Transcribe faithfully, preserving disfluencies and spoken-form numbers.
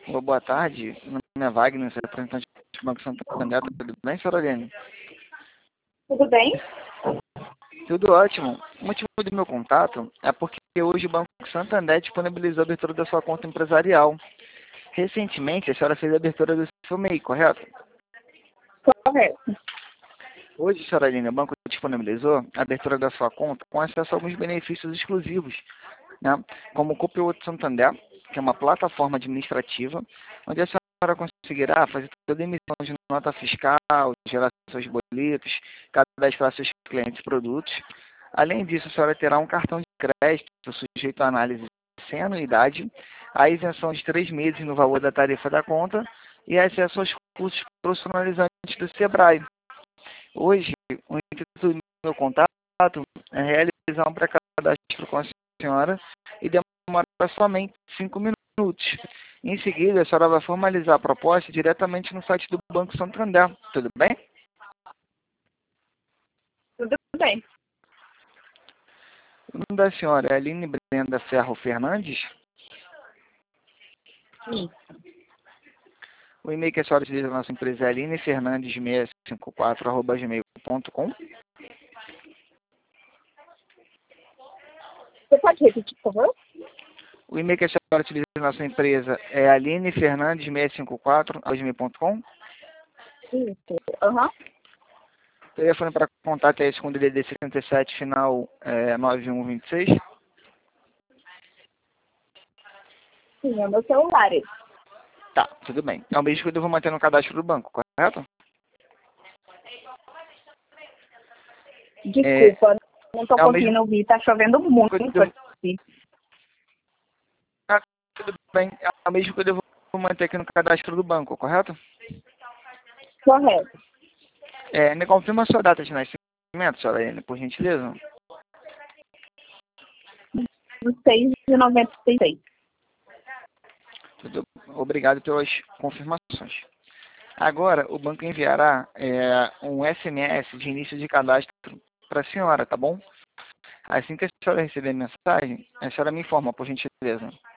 Boa boa tarde, meu nome é Wagner, sou representante do Banco Santander, tudo bem, senhora Aline? Tudo bem? Tudo ótimo. O motivo do meu contato é porque hoje o Banco Santander disponibilizou a abertura da sua conta empresarial. Recentemente, a senhora fez a abertura do seu M E I, correto? Correto. Hoje, senhora Aline, o banco disponibilizou a abertura da sua conta com acesso a alguns benefícios exclusivos, né? Como o Conteúdo Santander, que é uma plataforma administrativa, onde a senhora conseguirá fazer toda a emissão de nota fiscal, gerar seus boletos, cadastrar seus clientes e produtos. Além disso, a senhora terá um cartão de crédito sujeito à análise sem anuidade, a isenção de três meses no valor da tarifa da conta e acesso aos cursos profissionalizantes do Sebrae. Hoje, o intuito do meu contato é realizar um pré-cadastro com a senhora e demora somente cinco minutos. Em seguida, a senhora vai formalizar a proposta diretamente no site do Banco Santander. Tudo bem? Tudo bem. O nome da senhora é Aline Brenda Ferro Fernandes. Isso. O e-mail que a senhora utiliza na nossa empresa é aline fernandes seiscentos e cinquenta e quatro arroba gmail ponto com. Você pode repetir, por favor? O e-mail que a senhora utiliza na nossa empresa é aline fernandes seiscentos e cinquenta e quatro arroba gmail ponto com. Isso. Aham. O telefone para contato é esse com D D D setenta e sete, final é, nove um dois seis. Sim, é o meu celular. esse. Tá, tudo bem. É o mesmo que eu devo manter no cadastro do banco, correto? Desculpa, não estou é o conseguindo mesmo ouvir. Tá chovendo muito que eu devo... aqui. Ah, tudo bem. É o mesmo que eu devo manter aqui no cadastro do banco, correto? Correto. É, me confirma a sua data de nascimento, senhora Helene, por gentileza. seis de noventa e seis. Tudo... Obrigado pelas confirmações. Agora, o banco enviará é, um S M S de início de cadastro para a senhora, tá bom? Assim que a senhora receber a mensagem, a senhora me informa, por gentileza.